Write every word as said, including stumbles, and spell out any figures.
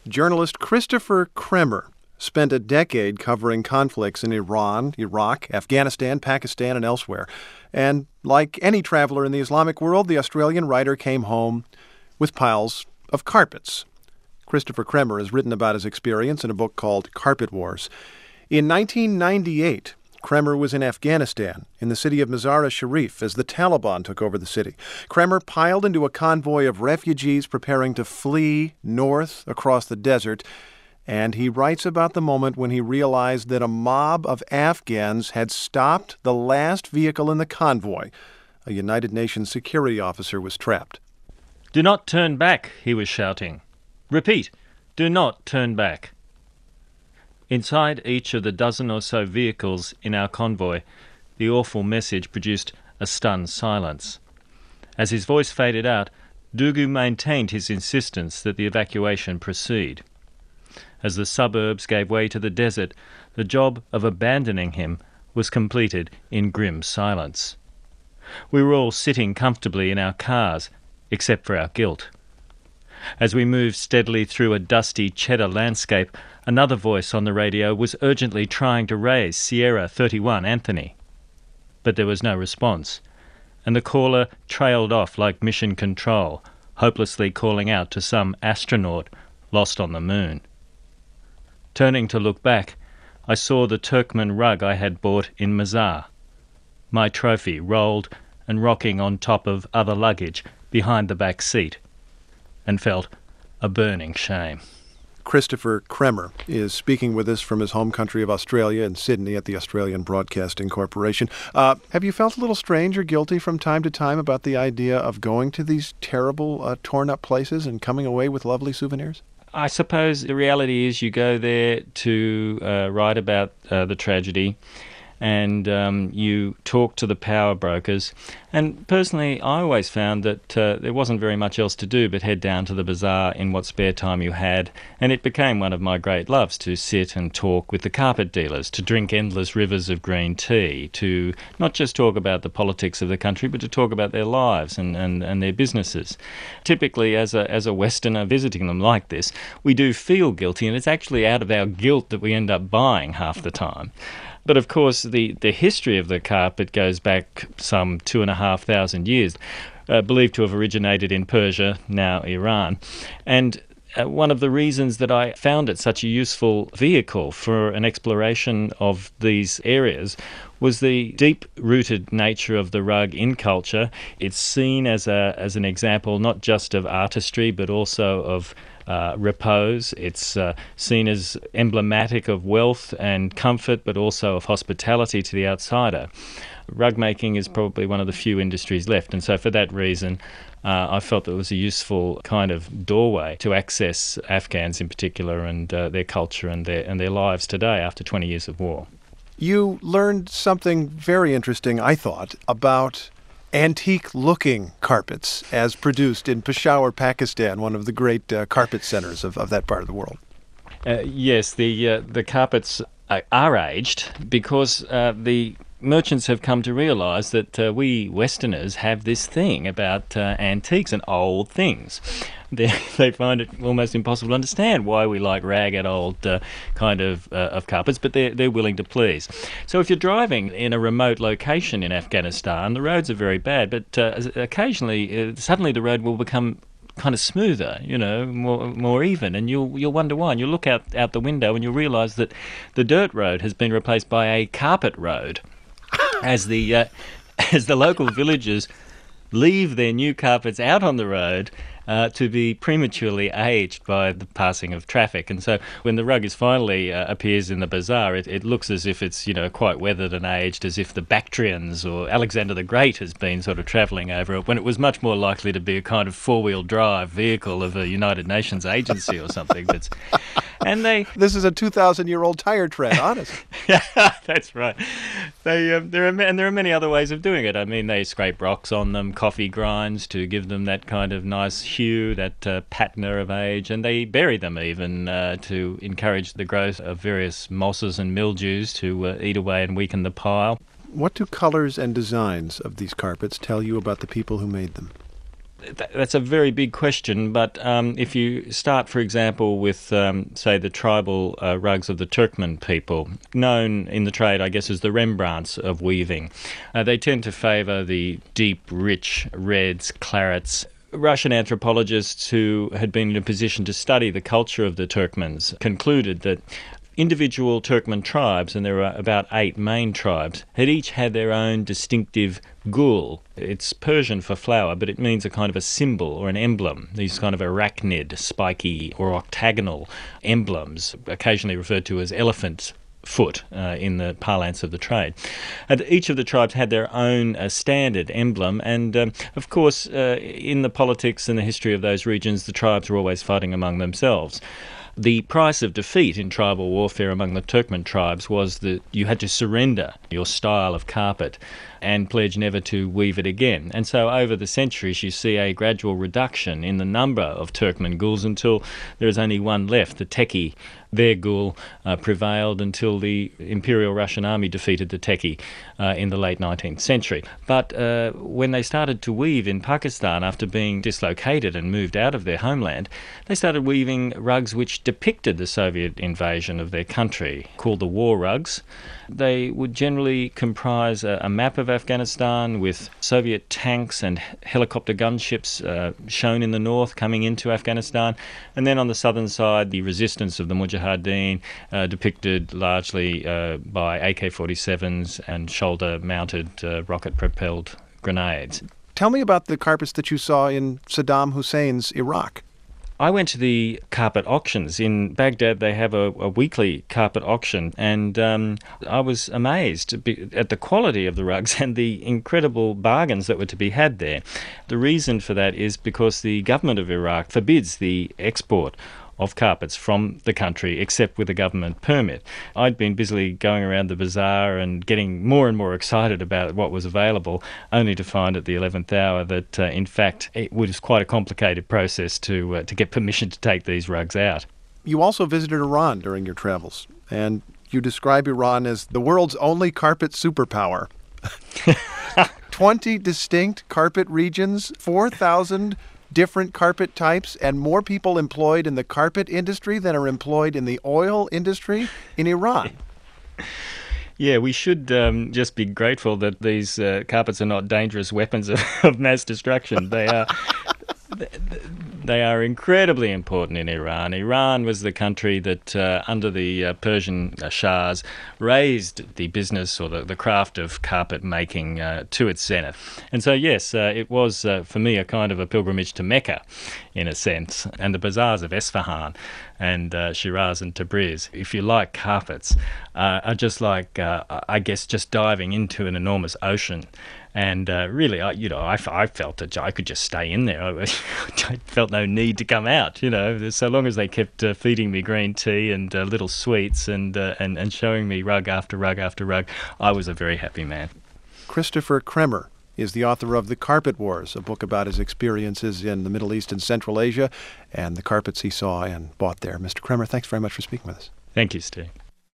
Journalist Christopher Kremer spent a decade covering conflicts in Iran, Iraq, Afghanistan, Pakistan, and elsewhere. And like any traveler in the Islamic world, the Australian writer came home with piles of carpets. Christopher Kremer has written about his experience in a book called Carpet Wars. In nineteen ninety-eight, Kremer was in Afghanistan, in the city of Mazar-e-Sharif, as the Taliban took over the city. Kremer piled into a convoy of refugees preparing to flee north across the desert, and he writes about the moment when he realized that a mob of Afghans had stopped the last vehicle in the convoy. A United Nations security officer was trapped. "Do not turn back," he was shouting. "Repeat, do not turn back." Inside each of the dozen or so vehicles in our convoy, the awful message produced a stunned silence. As his voice faded out, Dugu maintained his insistence that the evacuation proceed. As the suburbs gave way to the desert, the job of abandoning him was completed in grim silence. We were all sitting comfortably in our cars, except for our guilt. As we moved steadily through a dusty cheddar landscape, another voice on the radio was urgently trying to raise Sierra thirty-one Anthony. But there was no response, and the caller trailed off like mission control, hopelessly calling out to some astronaut lost on the moon. Turning to look back, I saw the Turkmen rug I had bought in Mazar, my trophy rolled and rocking on top of other luggage behind the back seat, and felt a burning shame. Christopher Kremer is speaking with us from his home country of Australia in Sydney at the Australian Broadcasting Corporation. Uh, have you felt a little strange or guilty from time to time about the idea of going to these terrible, uh, torn-up places and coming away with lovely souvenirs? I suppose the reality is you go there to uh, write about uh, the tragedy, and um, you talk to the power brokers. And personally, I always found that uh, there wasn't very much else to do but head down to the bazaar in what spare time you had, and it became one of my great loves to sit and talk with the carpet dealers, to drink endless rivers of green tea, to not just talk about the politics of the country, but to talk about their lives and, and, and their businesses. Typically, as a, as a Westerner visiting them like this, we do feel guilty, and it's actually out of our guilt that we end up buying half the time. But of course, the, the history of the carpet goes back some two and a half thousand years, uh, believed to have originated in Persia, now Iran. And uh, one of the reasons that I found it such a useful vehicle for an exploration of these areas was the deep-rooted nature of the rug in culture. It's seen as a as an example not just of artistry, but also of Uh, repose. It's uh, seen as emblematic of wealth and comfort, but also of hospitality to the outsider. Rug making is probably one of the few industries left, and so for that reason, uh, I felt that it was a useful kind of doorway to access Afghans in particular and uh, their culture and their and their lives today after twenty years of war. You learned something very interesting, I thought, about antique-looking carpets as produced in Peshawar, Pakistan, one of the great uh, carpet centers of, of that part of the world. Uh, yes, the uh, the carpets are, are aged because uh, the merchants have come to realise that uh, we Westerners have this thing about uh, antiques and old things. They, they find it almost impossible to understand why we like ragged old uh, kind of uh, of carpets, but they're, they're willing to please. So if you're driving in a remote location in Afghanistan, the roads are very bad, but uh, occasionally, uh, suddenly the road will become kind of smoother, you know, more more even, and you'll you'll wonder why. And you'll look out, out the window and you'll realise that the dirt road has been replaced by a carpet road as the uh, as the local villagers leave their new carpets out on the road uh, to be prematurely aged by the passing of traffic. And so when the rug is finally uh, appears in the bazaar, it, it looks as if it's, you know, quite weathered and aged, as if the Bactrians or Alexander the Great has been sort of travelling over it, when it was much more likely to be a kind of four-wheel drive vehicle of a United Nations agency or something. That's, and they... This is a two thousand year old tire tread, honest. Yeah, that's right. They um, there are and there are many other ways of doing it. I mean, they scrape rocks on them, coffee grinds to give them that kind of nice hue, that uh, patina of age, and they bury them even uh, to encourage the growth of various mosses and mildews to uh, eat away and weaken the pile. What do colors and designs of these carpets tell you about the people who made them? th- that's a very big question, but um, if you start, for example, with, um, say, the tribal uh, rugs of the Turkmen people, known in the trade, I guess, as the Rembrandts of weaving, uh, they tend to favour the deep, rich reds, clarets. Russian anthropologists who had been in a position to study the culture of the Turkmens concluded that individual Turkmen tribes, and there are about eight main tribes, had each had their own distinctive gul. It's Persian for flower, but it means a kind of a symbol or an emblem. These kind of arachnid, spiky or octagonal emblems, occasionally referred to as elephant foot uh, in the parlance of the trade. And each of the tribes had their own uh, standard emblem, and um, of course uh, in the politics and the history of those regions, the tribes were always fighting among themselves. The price of defeat in tribal warfare among the Turkmen tribes was that you had to surrender your style of carpet and pledge never to weave it again. And so over the centuries you see a gradual reduction in the number of Turkmen guls until there is only one left, the Teki. Their gul uh, prevailed until the Imperial Russian Army defeated the Teki uh, in the late nineteenth century. But uh, when they started to weave in Pakistan after being dislocated and moved out of their homeland, they started weaving rugs which depicted the Soviet invasion of their country, called the war rugs. They would generally comprise a, a map of Afghanistan with Soviet tanks and helicopter gunships uh, shown in the north coming into Afghanistan, and then on the southern side the resistance of the Mujahideen, uh, depicted largely uh, by A K forty-sevens and shoulder-mounted uh, rocket-propelled grenades. Tell me about the carpets that you saw in Saddam Hussein's Iraq. I went to the carpet auctions. In Baghdad, they have a, a weekly carpet auction, and um, I was amazed at the quality of the rugs and the incredible bargains that were to be had there. The reason for that is because the government of Iraq forbids the export of carpets from the country except with a government permit. I'd been busily going around the bazaar and getting more and more excited about what was available, only to find at the eleventh hour that uh, in fact it was quite a complicated process to uh, to get permission to take these rugs out. You also visited Iran during your travels, and you describe Iran as the world's only carpet superpower. twenty distinct carpet regions, four thousand different carpet types, and more people employed in the carpet industry than are employed in the oil industry in Iran. Yeah, we should um, just be grateful that these uh, carpets are not dangerous weapons of, of mass destruction. They are... They are incredibly important in Iran. Iran was the country that, uh, under the uh, Persian uh, Shahs, raised the business or the, the craft of carpet making uh, to its zenith. And so, yes, uh, it was, uh, for me, a kind of a pilgrimage to Mecca, in a sense, and the bazaars of Esfahan and uh, Shiraz and Tabriz, if you like carpets, uh, are just like, uh, I guess, just diving into an enormous ocean. And uh, really, I, you know, I, I felt that I could just stay in there. I, I felt no need to come out, you know, so long as they kept uh, feeding me green tea and uh, little sweets and, uh, and and showing me rug after rug after rug, I was a very happy man. Christopher Kremer is the author of The Carpet Wars, a book about his experiences in the Middle East and Central Asia and the carpets he saw and bought there. Mister Kremer, thanks very much for speaking with us. Thank you, Steve.